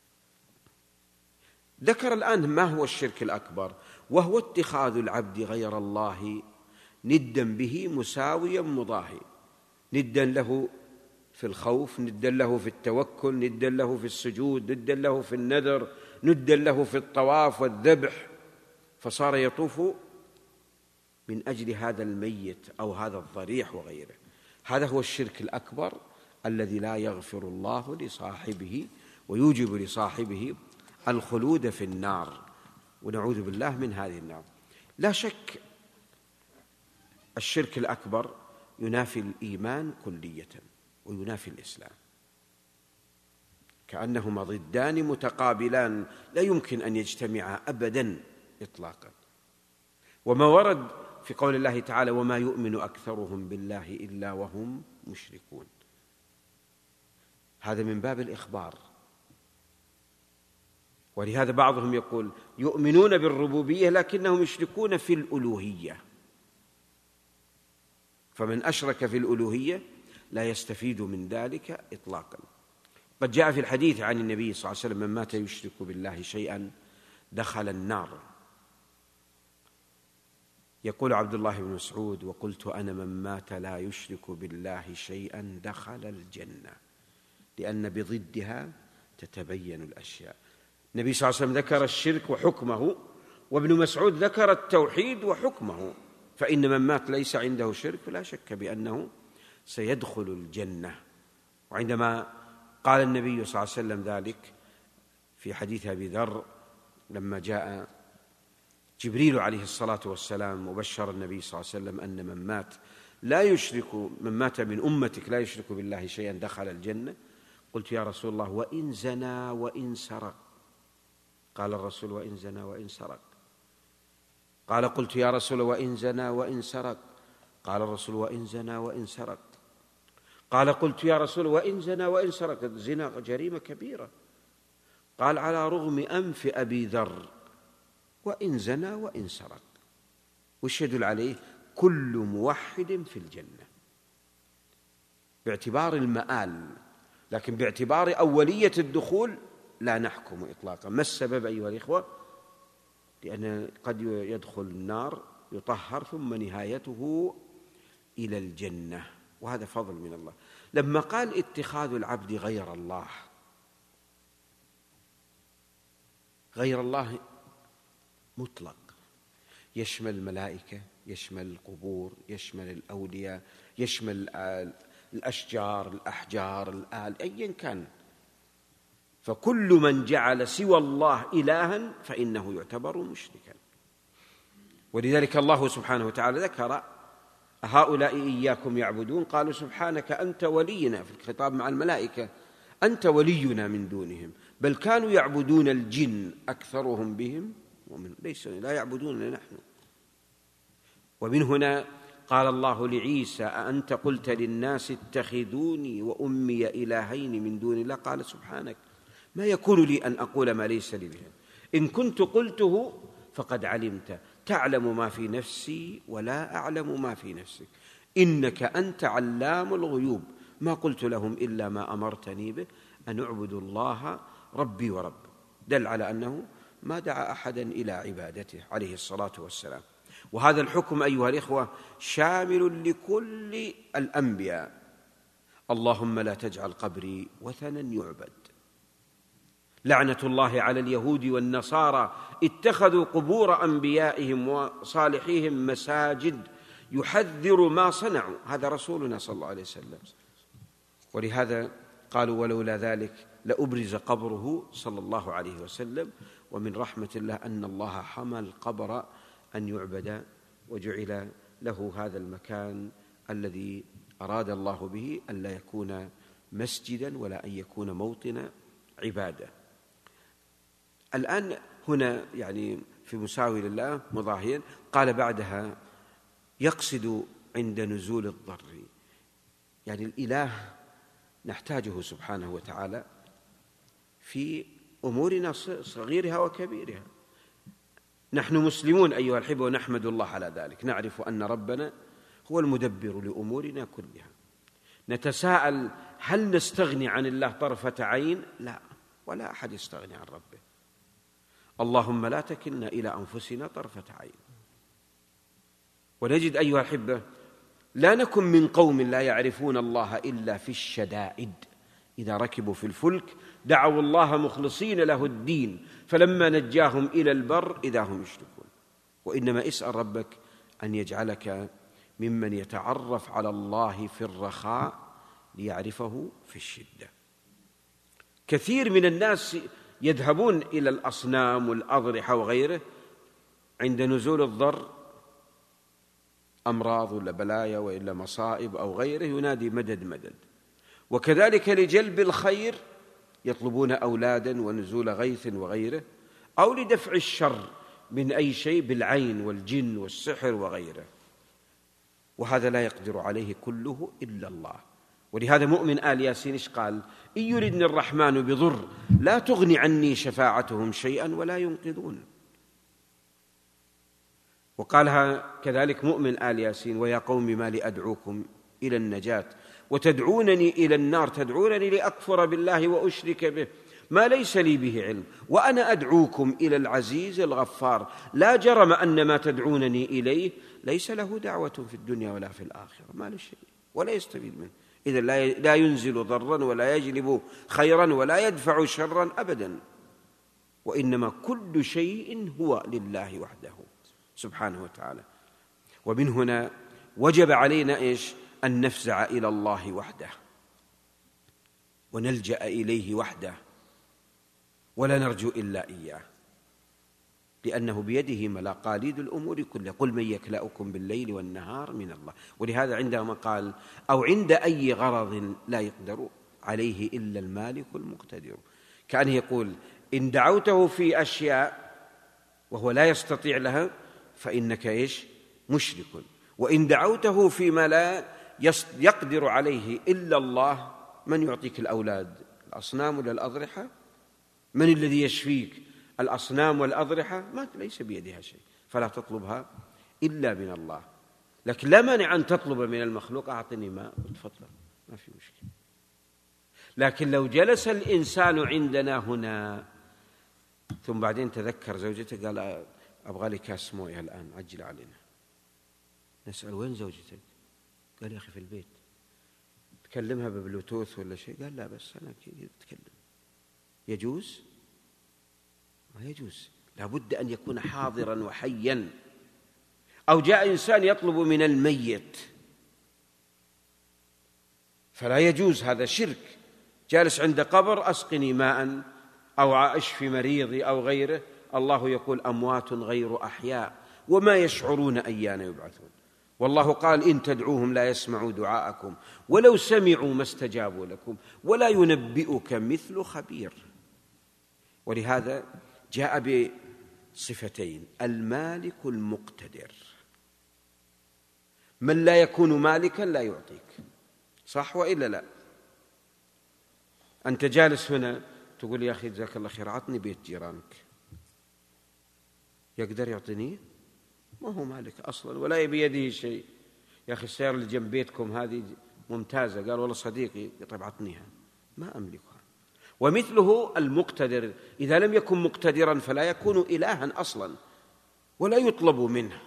ذكر الآن ما هو الشرك الأكبر، وهو اتخاذ العبد غير الله ندا به مساويا مضاهي، ندا له في الخوف، ندا له في التوكل، ندا له في السجود، ندا له في النذر، ندا له في الطواف والذبح، فصار يطوف من أجل هذا الميت أو هذا الضريح وغيره. هذا هو الشرك الأكبر الذي لا يغفر الله لصاحبه ويوجب لصاحبه الخلود في النار، ونعوذ بالله من هذه النار. لا شك الشرك الأكبر ينافي الإيمان كلية وينافي الإسلام، كأنهما ضدان متقابلان لا يمكن أن يجتمعا أبدا إطلاقا. وما ورد في قول الله تعالى: وما يؤمن أكثرهم بالله إلا وهم مشركون، هذا من باب الإخبار. ولهذا بعضهم يقول: يؤمنون بالربوبية لكنهم يشركون في الألوهية، فمن أشرك في الألوهية لا يستفيد من ذلك إطلاقا. قد جاء في الحديث عن النبي صلى الله عليه وسلم: من مات يشرك بالله شيئا دخل النار. يقول عبد الله بن مسعود: وقلت أنا من مات لا يشرك بالله شيئا دخل الجنة، لأن بضدها تتبين الأشياء. النبي صلى الله عليه وسلم ذكر الشرك وحكمه، وابن مسعود ذكر التوحيد وحكمه، فإن من مات ليس عنده شرك فلا شك بأنه سيدخل الجنة. وعندما قال النبي صلى الله عليه وسلم ذلك في حديث أبي ذر لما جاء جبريل عليه الصلاة والسلام وبشر النبي صلى الله عليه وسلم أن من مات لا يشرك من مات من أمتك لا يشرك بالله شيئا دخل الجنة، قلت: يا رسول الله وإن زنى وإن سرق؟ قال الرسول: وإن زنى وإن سرق. قال: قلت: يا رسول الله وإن زنى وإن سرق؟ قال الرسول: وإن زنى وإن سرق. قال: قلت: يا رسول الله وإن زنى وإن سرق؟ الزنا جريمة كبيرة. قال: على رغم أنف أبي ذر وإن زنى وإن سرق. وش يدل عليه؟ كل موحد في الجنة باعتبار المآل، لكن باعتبار أولية الدخول لا نحكم إطلاقا. ما السبب أيها الإخوة؟ لأن قد يدخل النار يطهر ثم نهايته إلى الجنة، وهذا فضل من الله. لما قال اتخاذ العبد غير الله، غير الله مطلق، يشمل الملائكة، يشمل القبور، يشمل الأولياء، يشمل الأشجار، الأحجار، الآل، أيا كان. فكل من جعل سوى الله إلها فإنه يعتبر مشركا. ولذلك الله سبحانه وتعالى ذكر هؤلاء إياكم يعبدون، قالوا سبحانك أنت ولينا، في الخطاب مع الملائكة، أنت ولينا من دونهم، بل كانوا يعبدون الجن أكثرهم بهم ومن ليس لا يعبدوننا نحن. ومن هنا قال الله لعيسى أأنت قلت للناس اتخذوني وأمي إلهين من دون الله، قال سبحانك ما يكون لي أن أقول ما ليس لي به، إن كنت قلته فقد علمت، تعلم ما في نفسي ولا أعلم ما في نفسك، إنك أنت علام الغيوب، ما قلت لهم إلا ما أمرتني به أن اعبدوا الله ربي ورب. دل على أنه ما دعا أحدا إلى عبادته عليه الصلاة والسلام. وهذا الحكم أيها الإخوة شامل لكل الأنبياء. اللهم لا تجعل قبري وثنا يعبد. لعنة الله على اليهود والنصارى اتخذوا قبور أنبيائهم وصالحيهم مساجد يحذر ما صنعوا، هذا رسولنا صلى الله عليه وسلم. ولهذا قالوا ولولا ذلك لأبرز قبره صلى الله عليه وسلم. ومن رحمة الله أن الله حمى القبر أن يعبد، وجعل له هذا المكان الذي أراد الله به أن لا يكون مسجدا ولا أن يكون موطن عبادة. الآن هنا يعني في مساوي لله مضاهيا قال بعدها يقصد عند نزول الضر، يعني الإله نحتاجه سبحانه وتعالى في أمورنا صغيرها وكبيرها. نحن مسلمون أيها الأحبة ونحمد الله على ذلك، نعرف أن ربنا هو المدبر لأمورنا كلها. نتساءل هل نستغني عن الله طرفة عين؟ لا، ولا أحد يستغني عن ربه. اللهم لا تكلنا إلى أنفسنا طرفة عين. ونجد أيها الأحبة لا نكن من قوم لا يعرفون الله إلا في الشدائد، إذا ركبوا في الفلك دعوا الله مخلصين له الدين فلما نجاهم إلى البر إذا هم يشركون. وإنما اسأل ربك أن يجعلك ممن يتعرف على الله في الرخاء ليعرفه في الشدة. كثير من الناس يذهبون إلى الأصنام والأضرحة وغيره عند نزول الضر، أمراض ولا بلايا وإلا مصائب أو غيره، ينادي مدد مدد. وكذلك لجلب الخير يطلبون أولادا ونزول غيث وغيره، أو لدفع الشر من أي شيء بالعين والجن والسحر وغيره، وهذا لا يقدر عليه كله إلا الله. ولهذا مؤمن آل ياسين إيش قال؟ إن يردني الرحمن بضر لا تغني عني شفاعتهم شيئا ولا ينقذون. وقالها كذلك مؤمن آل ياسين ويا قوم ما لي أدعوكم إلى النجاة وتدعونني إلى النار، تدعونني لأكفر بالله وأشرك به ما ليس لي به علم وأنا أدعوكم إلى العزيز الغفار، لا جرم أن ما تدعونني إليه ليس له دعوة في الدنيا ولا في الآخرة، ما له شيء ولا يستفيد منه، إذا لا ينزل ضرا ولا يجلب خيرا ولا يدفع شرا أبدا، وإنما كل شيء هو لله وحده سبحانه وتعالى. ومن هنا وجب علينا إيش؟ أن نفزع إلى الله وحده ونلجأ إليه وحده ولا نرجو إلا إياه، لأنه بيده مقاليد الأمور كلها. قل من يكلأكم بالليل والنهار من الله. ولهذا عندما قال أو عند أي غرض لا يقدر عليه إلا المالك المقتدر، كأنه يقول إن دعوته في أشياء وهو لا يستطيع لها فإنك إيش؟ مشرك. وإن دعوته فيما لا يقدر عليه إلا الله، من يعطيك الأولاد؟ الأصنام ولا الأضرحة؟ من الذي يشفيك؟ الأصنام والأضرحة؟ ما ليس بيدها شيء، فلا تطلبها إلا من الله. لكن لا مانع أن تطلب من المخلوق أعطني ماء وتفضل، ما في مشكلة. لكن لو جلس الإنسان عندنا هنا ثم بعدين تذكر زوجته قال أبغى لي كاس موية الآن عجل علينا، نسأل وين زوجتك؟ قال يا أخي في البيت. تكلمها ببلوتوث ولا شيء؟ قال لا بس أنا كذا أتكلم. يجوز؟ ما يجوز، لا بد أن يكون حاضرا وحيا. أو جاء إنسان يطلب من الميت فلا يجوز، هذا شرك. جالس عند قبر أسقني ماء أو أشفي مريضي أو غيره، الله يقول أموات غير أحياء وما يشعرون أيان يبعثون. والله قال إن تدعوهم لا يسمعوا دعاءكم ولو سمعوا ما استجابوا لكم ولا ينبئك مثل خبير. ولهذا جاء بصفتين: المالك المقتدر. من لا يكون مالكا لا يعطيك، صح وإلا لا؟ أنت جالس هنا تقول يا أخي جزاك الله خير عطني بيت جيرانك، يقدر يعطيني؟ ما هو مالك أصلا ولا بيده شيء. يا أخي السيارة اللي جنب بيتكم هذه ممتازة، قال والله صديقي، طيب عطنيها، ما أملكها. ومثله المقتدر، إذا لم يكن مقتدرا فلا يكون إلها أصلا ولا يطلب منه.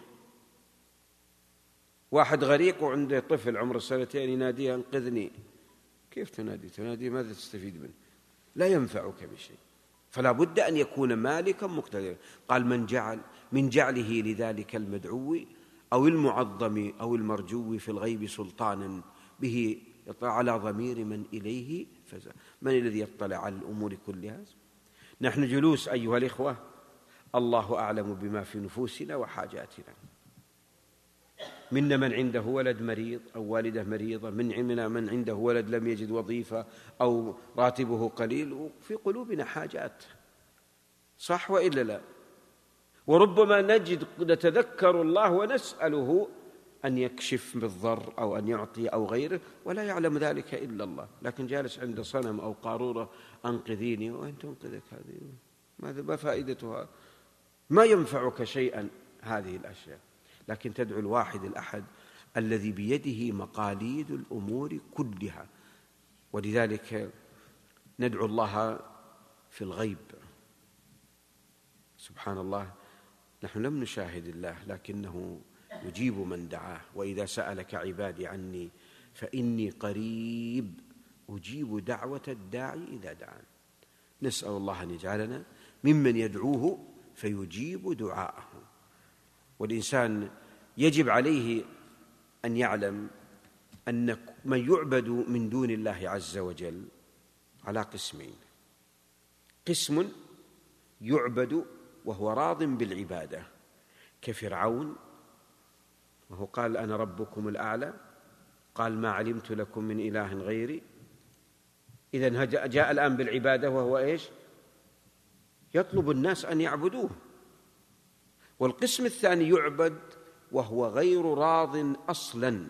واحد غريق وعنده طفل عمره سنتين يناديه انقذني، كيف تنادي؟ تنادي ماذا تستفيد منه؟ لا ينفعك بشيء. فلا بد أن يكون مالكا مقتدرا. قال من جعل من جعله لذلك المدعو أو المعظم أو المرجو في الغيب سلطانا به يطلع على ضمير من إليه فزع. من الذي يطلع على الأمور كلها؟ نحن جلوس أيها الإخوة، الله أعلم بما في نفوسنا وحاجاتنا. منا من عنده ولد مريض أو والدة مريضة، منا من عنده ولد لم يجد وظيفة أو راتبه قليل، وفي قلوبنا حاجات، صح وإلا لا؟ وربما نجد نتذكر الله ونسأله أن يكشف بالضر أو أن يعطي أو غيره، ولا يعلم ذلك إلا الله. لكن جالس عند صنم أو قارورة أنقذيني، وأنت أنقذك هذه، ماذا ما فائدتها؟ ما ينفعك شيئا هذه الأشياء. لكن تدعو الواحد الأحد الذي بيده مقاليد الأمور كلها. ولذلك ندعو الله في الغيب. سبحان الله، نحن لم نشاهد الله لكنه يجيب من دعاه. وإذا سألك عبادي عني فإني قريب أجيب دعوة الداعي إذا دعان. نسأل الله أن يجعلنا ممن يدعوه فيجيب دعاءه. والإنسان يجب عليه أن يعلم أن من يعبد من دون الله عز وجل على قسمين: قسم يعبد وهو راض بالعبادة كفرعون، وهو قال أنا ربكم الأعلى، قال ما علمت لكم من إله غيري. إذن جاء الآن بالعبادة وهو إيش؟ يطلب الناس أن يعبدوه. والقسم الثاني يعبد وهو غير راض أصلا،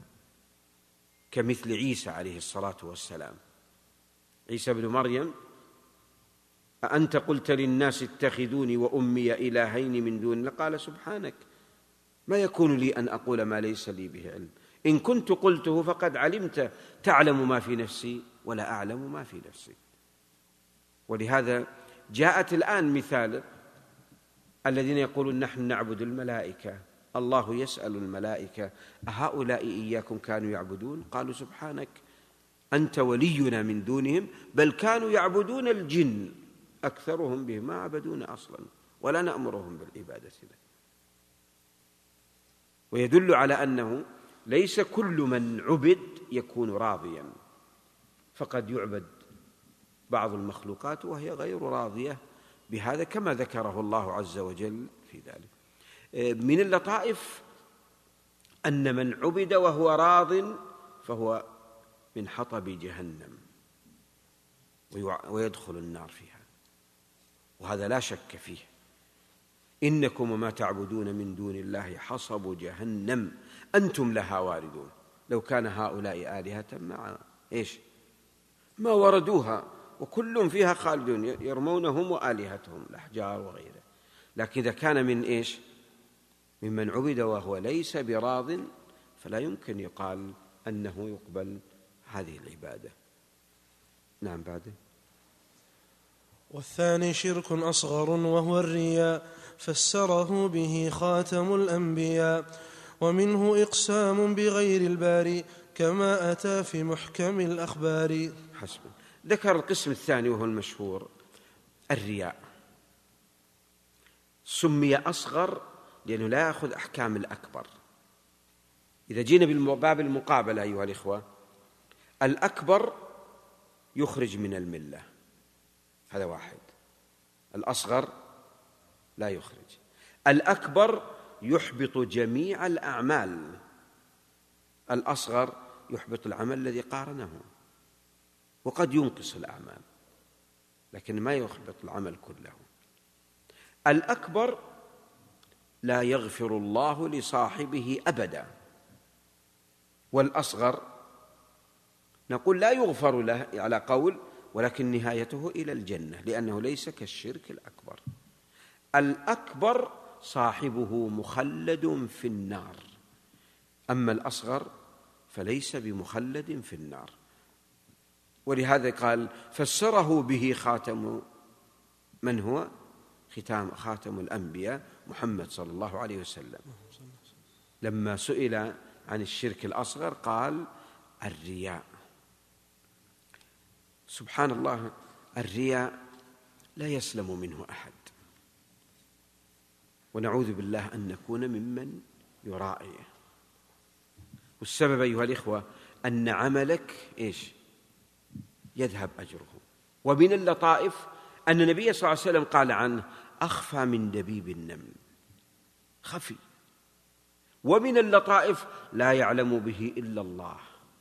كمثل عيسى عليه الصلاة والسلام. عيسى بن مريم: أأنت قلت للناس اتخذوني وأمي إلهين من دون الله؟ قال سبحانك ما يكون لي أن أقول ما ليس لي به علم، إن كنت قلته فقد علمت، تعلم ما في نفسي ولا أعلم ما في نفسي. ولهذا جاءت الآن مثال الذين يقولون نحن نعبد الملائكة، الله يسأل الملائكة أهؤلاء إياكم كانوا يعبدون؟ قالوا سبحانك أنت ولينا من دونهم بل كانوا يعبدون الجن أكثرهم بهم ما عبدونا أصلا ولا نأمرهم بالعبادة له. ويدل على أنه ليس كل من عبد يكون راضيا، فقد يعبد بعض المخلوقات وهي غير راضية بهذا كما ذكره الله عز وجل في ذلك. من اللطائف أن من عبد وهو راض فهو من حطب جهنم ويدخل النار فيها، وهذا لا شك فيه. إنكم وما تعبدون من دون الله حصب جهنم أنتم لها واردون. لو كان هؤلاء آلهة مع إيش ما وردوها، وكل فيها خالدون، يرمونهم وآلهتهم الأحجار وغيره. لكن إذا كان من إيش ممن عبد وهو ليس براض فلا يمكن يقال أنه يقبل هذه العبادة. نعم. بعده:
والثاني شرك أصغر وهو الرياء، فسره به خاتم الأنبياء، ومنه إقسام بغير الباري كما أتى في محكم الأخبار.
حسب. ذكر القسم الثاني وهو المشهور: الرياء. سمي أصغر لأنه لا يأخذ أحكام الأكبر. إذا جينا بالباب المقابل أيها الإخوة، الأكبر يخرج من الملة، هذا واحد. الأصغر لا يخرج. الأكبر يحبط جميع الأعمال، الأصغر يحبط العمل الذي قارنه، وقد ينقص الأعمال لكن ما يحبط العمل كله. الأكبر لا يغفر الله لصاحبه أبدا، والأصغر نقول لا يغفر له على قول، ولكن نهايته إلى الجنة لأنه ليس كالشرك الأكبر. الأكبر صاحبه مخلد في النار، أما الأصغر فليس بمخلد في النار. ولهذا قال فسره به خاتم من هو؟ ختام خاتم الأنبياء محمد صلى الله عليه وسلم. لما سئل عن الشرك الأصغر قال الرياء. سبحان الله، الرياء لا يسلم منه أحد، ونعوذ بالله أن نكون ممن يرائي. والسبب أيها الإخوة أن عملك إيش؟ يذهب أجره. ومن اللطائف أن النبي صلى الله عليه وسلم قال عنه أخفى من دبيب النمل، خفي. ومن اللطائف لا يعلم به إلا الله.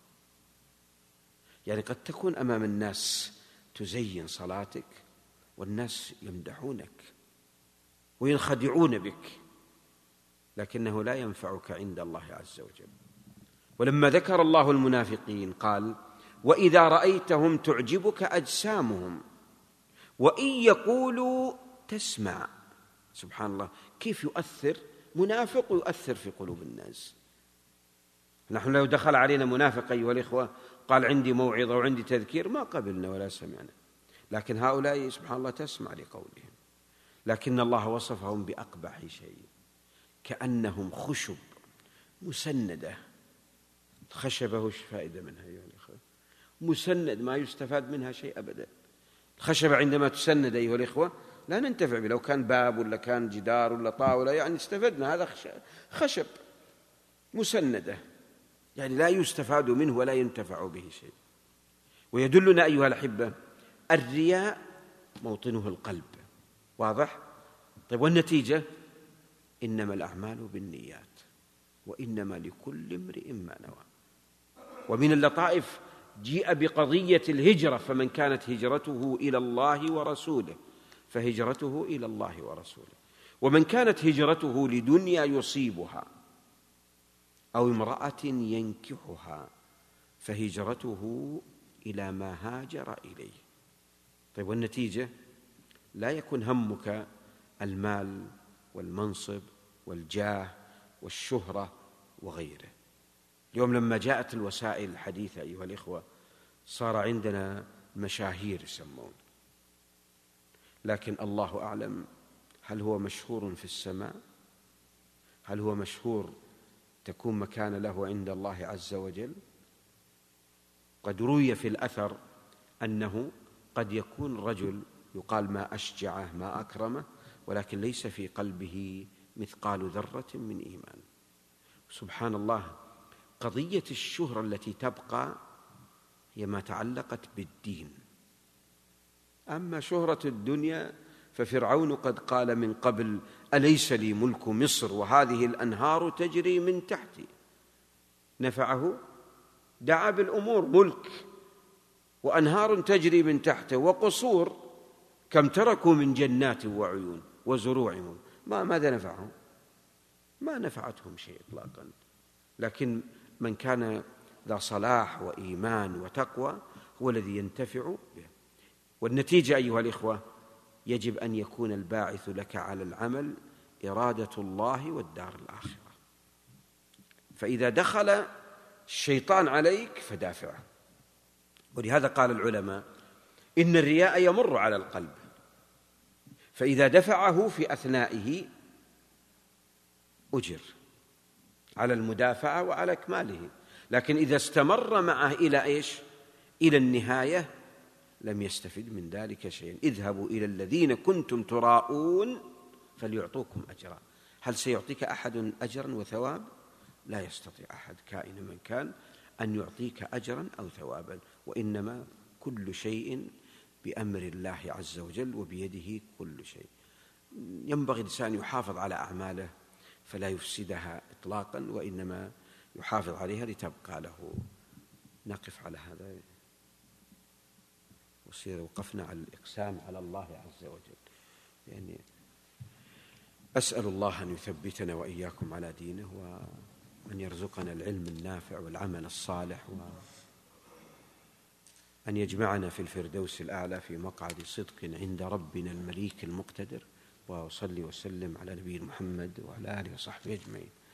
يعني قد تكون أمام الناس تزين صلاتك والناس يمدحونك وينخدعون بك، لكنه لا ينفعك عند الله عز وجل. ولما ذكر الله المنافقين قال وإذا رأيتهم تعجبك أجسامهم وإن يقولوا تسمع. سبحان الله، كيف يؤثر منافق يؤثر في قلوب الناس. نحن لو دخل علينا منافق أيها الإخوة قال عندي موعظة وعندي تذكير ما قبلنا ولا سمعنا، لكن هؤلاء سبحان الله تسمع لقولهم. لكن الله وصفهم بأقبح شيء، كأنهم خشب مسندة. الخشبة وش فائدة منها أيها الإخوة؟ مسند، ما يستفاد منها شيء أبدا. الخشبة عندما تسند أيها الإخوة لا ننتفع به، لو كان باب ولا كان جدار ولا طاولة يعني استفدنا، هذا خشب مسندة يعني لا يستفاد منه ولا ينتفع به شيء. ويدلنا أيها الأحبة الرياء موطنه القلب، واضح؟ طيب والنتيجة إنما الأعمال بالنيات وإنما لكل امرئ ما نوى. ومن اللطائف جيء بقضية الهجرة، فمن كانت هجرته إلى الله ورسوله فهجرته إلى الله ورسوله، ومن كانت هجرته لدنيا يصيبها أو امرأة ينكحها فهجرته إلى ما هاجر إليه. طيب والنتيجة لا يكون همك المال والمنصب والجاه والشهرة وغيره. اليوم لما جاءت الوسائل الحديثة أيها الإخوة صار عندنا مشاهير يسمون، لكن الله أعلم هل هو مشهور في السماء؟ هل هو مشهور تكون مكان له عند الله عز وجل؟ قد روي في الأثر أنه قد يكون رجل يقال ما أشجعه ما أكرمه، ولكن ليس في قلبه مثقال ذرة من إيمان. سبحان الله، قضية الشهرة التي تبقى هي ما تعلقت بالدين. أما شهرة الدنيا ففرعون قد قال من قبل أليس لي ملك مصر وهذه الأنهار تجري من تحتي. نفعه؟ دعا بالأمور، ملك وأنهار تجري من تحته وقصور كم تركوا من جنات وعيون وزروع، ما ماذا نفعهم؟ ما نفعتهم شيء إطلاقا. لكن من كان ذا صلاح وإيمان وتقوى هو الذي ينتفع به. والنتيجة أيها الإخوة يجب أن يكون الباعث لك على العمل إرادة الله والدار الآخرة. فإذا دخل الشيطان عليك فدافعه. ولهذا قال العلماء إن الرياء يمر على القلب، فإذا دفعه في أثنائه أجر على المدافعة وعلى إكماله، لكن إذا استمر معه إلى إيش؟ إلى النهاية لم يستفد من ذلك شيئا. اذهبوا إلى الذين كنتم تراءون فليعطوكم أجرا. هل سيعطيك أحد أجرا وثواب؟ لا يستطيع أحد كائن من كان أن يعطيك أجرا أو ثوابا، وإنما كل شيء بأمر الله عز وجل وبيده كل شيء. ينبغي الإنسان يحافظ على أعماله فلا يفسدها إطلاقا، وإنما يحافظ عليها لتبقى له. نقف على هذا، وصير وقفنا على الإقسام على الله عز وجل. يعني أسأل الله أن يثبتنا وإياكم على دينه، وأن يرزقنا العلم النافع والعمل الصالح، وأن يجمعنا في الفردوس الأعلى في مقعد صدق عند ربنا المليك المقتدر. وصلي وسلم على نبينا محمد وعلى آله وصحبه أجمعين.